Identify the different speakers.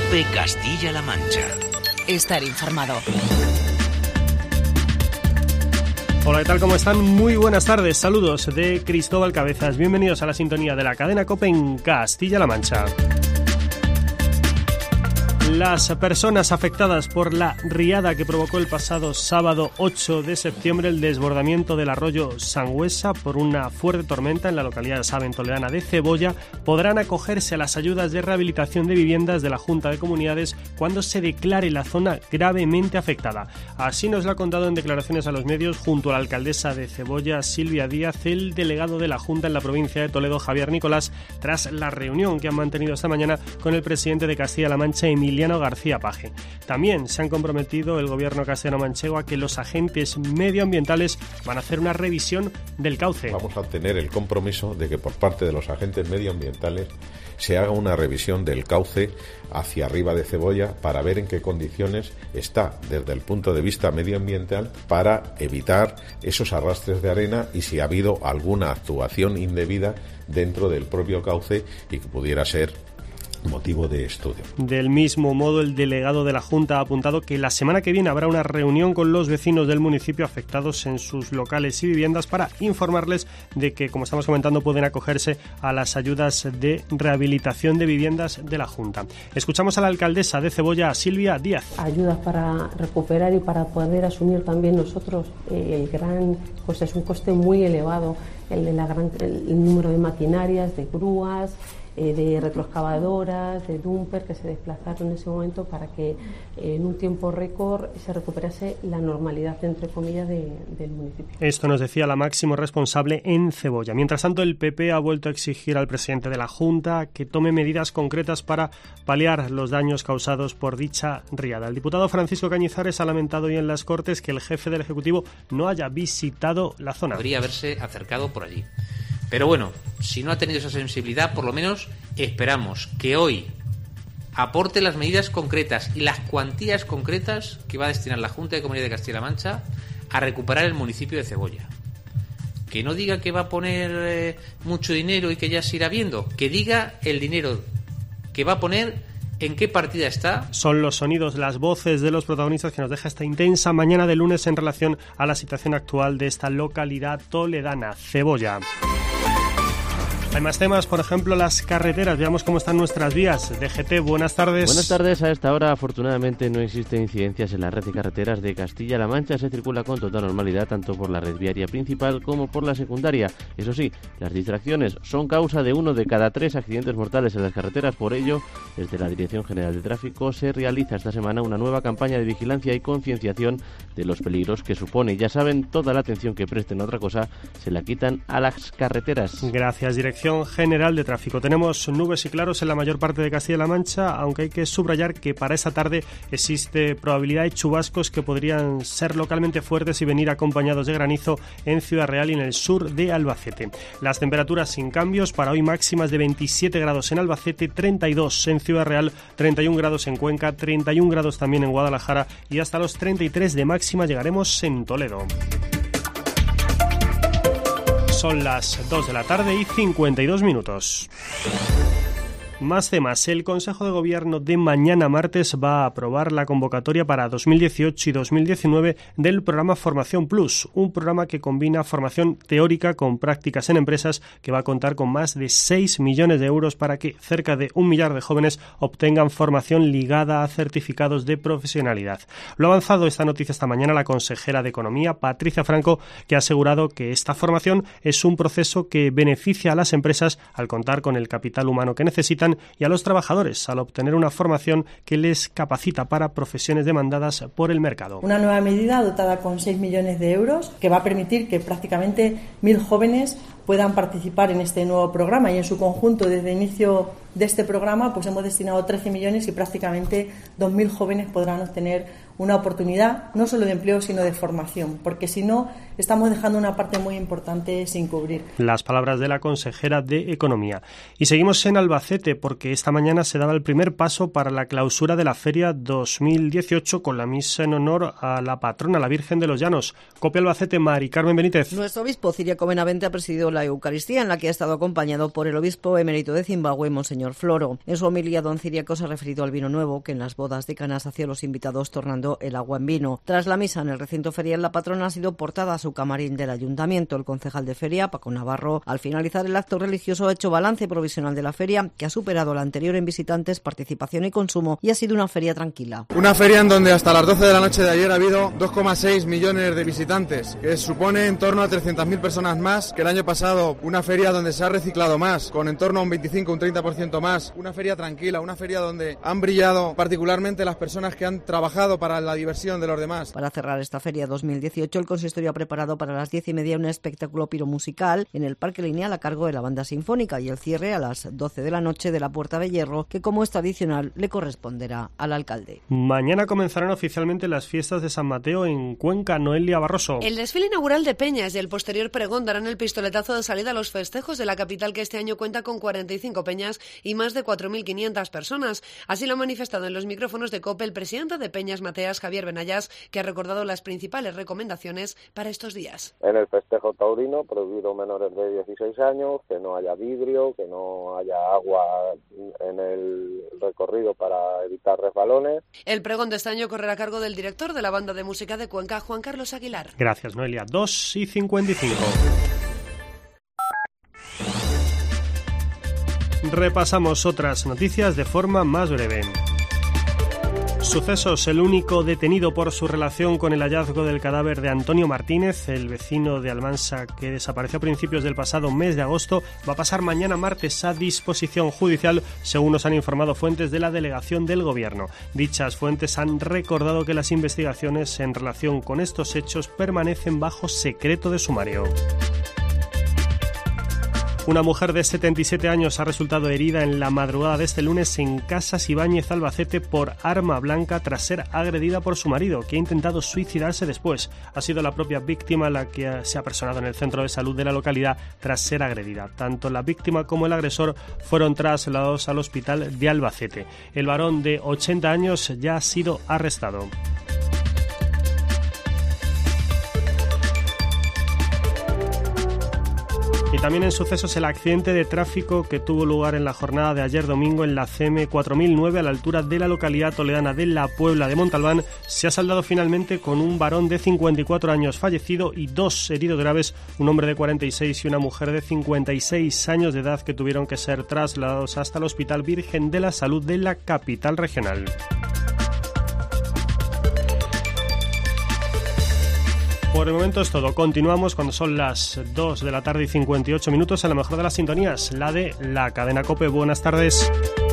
Speaker 1: COPE Castilla-La Mancha.
Speaker 2: Estar informado.
Speaker 3: Hola, ¿qué tal? ¿Cómo están? Muy buenas tardes. Saludos de Cristóbal Cabezas. Bienvenidos a la sintonía de la cadena COPE en Castilla-La Mancha. Las personas afectadas por la riada que provocó el pasado sábado 8 de septiembre el desbordamiento del arroyo Sangüesa por una fuerte tormenta en la localidad sabentoledana de Cebolla podrán acogerse a las ayudas de rehabilitación de viviendas de la Junta de Comunidades cuando se declare la zona gravemente afectada. Así nos lo ha contado en declaraciones a los medios junto a la alcaldesa de Cebolla, Silvia Díaz, el delegado de la Junta en la provincia de Toledo, Javier Nicolás, tras la reunión que han mantenido esta mañana con el presidente de Castilla-La Mancha, Emiliano García Paje. También se han comprometido el gobierno castellano-manchego a que los agentes medioambientales van a hacer una revisión del cauce.
Speaker 4: Vamos a obtener el compromiso de que por parte de los agentes medioambientales se haga una revisión del cauce hacia arriba de Cebolla para ver en qué condiciones está desde el punto de vista medioambiental para evitar esos arrastres de arena y si ha habido alguna actuación indebida dentro del propio cauce y que pudiera ser motivo de estudio.
Speaker 3: Del mismo modo, el delegado de la Junta ha apuntado que la semana que viene habrá una reunión con los vecinos del municipio afectados en sus locales y viviendas para informarles de que, como estamos comentando, pueden acogerse a las ayudas de rehabilitación de viviendas de la Junta. Escuchamos a la alcaldesa de Cebolla, Silvia Díaz.
Speaker 5: Ayudas para recuperar y para poder asumir también nosotros el gran, pues es un coste muy elevado, el número de maquinarias, de grúas, de retroexcavadoras, de dumper que se desplazaron en ese momento para que en un tiempo récord se recuperase la normalidad, entre comillas, del municipio.
Speaker 3: Esto nos decía la máximo responsable en Cebolla. Mientras tanto, el PP ha vuelto a exigir al presidente de la Junta que tome medidas concretas para paliar los daños causados por dicha riada. El diputado Francisco Cañizares ha lamentado hoy en las Cortes que el jefe del Ejecutivo no haya visitado la zona.
Speaker 6: Podría haberse acercado por allí. Pero bueno, si no ha tenido esa sensibilidad, por lo menos esperamos que hoy aporte las medidas concretas y las cuantías concretas que va a destinar la Junta de Comunidades de Castilla-La Mancha a recuperar el municipio de Cebolla. Que no diga que va a poner mucho dinero y que ya se irá viendo, que diga el dinero que va a poner, ¿en qué partida está? Son los sonidos, las voces de los protagonistas que nos deja esta intensa mañana de lunes en relación a la situación actual de esta localidad toledana, Cebolla. Hay más temas, por ejemplo, las carreteras. Veamos cómo están nuestras vías. DGT, buenas tardes.
Speaker 7: Buenas tardes. A esta hora, afortunadamente, no existen incidencias en la red de carreteras de Castilla-La Mancha. Se circula con total normalidad tanto por la red viaria principal como por la secundaria. Eso sí, las distracciones son causa de 1 de cada 3 accidentes mortales en las carreteras. Por ello, desde la Dirección General de Tráfico se realiza esta semana una nueva campaña de vigilancia y concienciación de los peligros que supone. Ya saben, toda la atención que presten a otra cosa se la quitan a las carreteras.
Speaker 3: Gracias, Dirección General de Tráfico. Tenemos nubes y claros en la mayor parte de Castilla-La Mancha, aunque hay que subrayar que para esta tarde existe probabilidad de chubascos que podrían ser localmente fuertes y venir acompañados de granizo en Ciudad Real y en el sur de Albacete. Las temperaturas sin cambios, para hoy máximas de 27 grados en Albacete, 32 en Ciudad Real, 31 grados en Cuenca, 31 grados también en Guadalajara y hasta los 33 de máxima llegaremos en Toledo. Son las 2 de la tarde y 52 minutos. Más temas. El Consejo de Gobierno de mañana martes va a aprobar la convocatoria para 2018 y 2019 del programa Formación Plus, un programa que combina formación teórica con prácticas en empresas que va a contar con más de 6 millones de euros para que cerca de 1 millar de jóvenes obtengan formación ligada a certificados de profesionalidad. Lo ha avanzado esta noticia esta mañana la consejera de Economía, Patricia Franco, que ha asegurado que esta formación es un proceso que beneficia a las empresas al contar con el capital humano que necesitan y a los trabajadores al obtener una formación que les capacita para profesiones demandadas por el mercado.
Speaker 8: Una nueva medida dotada con 6 millones de euros que va a permitir que prácticamente 1.000 jóvenes puedan participar en este nuevo programa y en su conjunto desde el inicio de este programa pues hemos destinado 13 millones y prácticamente 2.000 jóvenes podrán obtener una oportunidad no solo de empleo sino de formación, porque si no estamos dejando una parte muy importante sin cubrir.
Speaker 3: Las palabras de la consejera de Economía. Y seguimos en Albacete porque esta mañana se daba el primer paso para la clausura de la Feria 2018 con la misa en honor a la patrona, la Virgen de los Llanos. COPE Albacete, Mari Carmen Benítez.
Speaker 9: Nuestro obispo Ciriaco Benavente ha presidido
Speaker 1: la Eucaristía, en la que ha estado acompañado por el obispo emérito de Zimbabue, Monseñor Floro. En su homilía, don Ciriaco se ha referido al vino nuevo, que en las bodas de Caná hacía a los invitados tornando el agua en vino. Tras la misa en el recinto ferial, la patrona ha sido portada a su camarín del ayuntamiento. El concejal de feria, Paco Navarro, al finalizar el acto religioso ha hecho balance provisional de la feria, que ha superado la anterior en visitantes, participación y consumo, y ha sido una feria tranquila.
Speaker 9: Una feria en donde hasta las 12 de la noche de ayer ha habido 2,6 millones de visitantes, que supone en torno a 300.000 personas más que el año pasado. Una feria donde se ha reciclado más, con en torno a un 25 un 30% más. Una feria tranquila, una feria donde han brillado particularmente las personas que han trabajado para la diversión de los demás.
Speaker 1: Para cerrar esta feria 2018, el consistorio ha preparado para las 10:30 un espectáculo piromusical en el Parque Lineal a cargo de la Banda Sinfónica, y el cierre a las 12 de la noche de la Puerta de Hierro, que como es tradicional le corresponderá al alcalde.
Speaker 3: Mañana comenzarán oficialmente las fiestas de San Mateo en Cuenca. Noelia Barroso.
Speaker 10: El desfile inaugural de Peñas y el posterior pregón darán el pistoletazo de salida a los festejos de la capital, que este año cuenta con 45 peñas y más de 4.500 personas. Así lo ha manifestado en los micrófonos de COPE el presidente de Peñas Mateas, Javier Benayas, que ha recordado las principales recomendaciones para estos días.
Speaker 11: En el festejo taurino, prohibido menores de 16 años, que no haya vidrio, que no haya agua en el recorrido para evitar resbalones.
Speaker 10: El pregón de este año correrá a cargo del director de la Banda de Música de Cuenca, Juan Carlos Aguilar.
Speaker 3: Gracias, Noelia. 2:55. Repasamos otras noticias de forma más breve. Sucesos: el único detenido por su relación con el hallazgo del cadáver de Antonio Martínez, el vecino de Almansa que desapareció a principios del pasado mes de agosto, va a pasar mañana martes a disposición judicial, según nos han informado fuentes de la delegación del Gobierno. Dichas fuentes han recordado que las investigaciones en relación con estos hechos permanecen bajo secreto de sumario. Una mujer de 77 años ha resultado herida en la madrugada de este lunes en Casas Ibáñez, Albacete, por arma blanca tras ser agredida por su marido, que ha intentado suicidarse después. Ha sido la propia víctima la que se ha personado en el centro de salud de la localidad tras ser agredida. Tanto la víctima como el agresor fueron trasladados al hospital de Albacete. El varón de 80 años ya ha sido arrestado. Y también en sucesos, el accidente de tráfico que tuvo lugar en la jornada de ayer domingo en la CM 4009 a la altura de la localidad toledana de La Puebla de Montalbán se ha saldado finalmente con un varón de 54 años fallecido y 2 heridos graves, un hombre de 46 y una mujer de 56 años de edad, que tuvieron que ser trasladados hasta el Hospital Virgen de la Salud de la capital regional. Por el momento es todo. Continuamos cuando son las 2 de la tarde y 58 minutos en la mejor de las sintonías, la de la cadena COPE. Buenas tardes.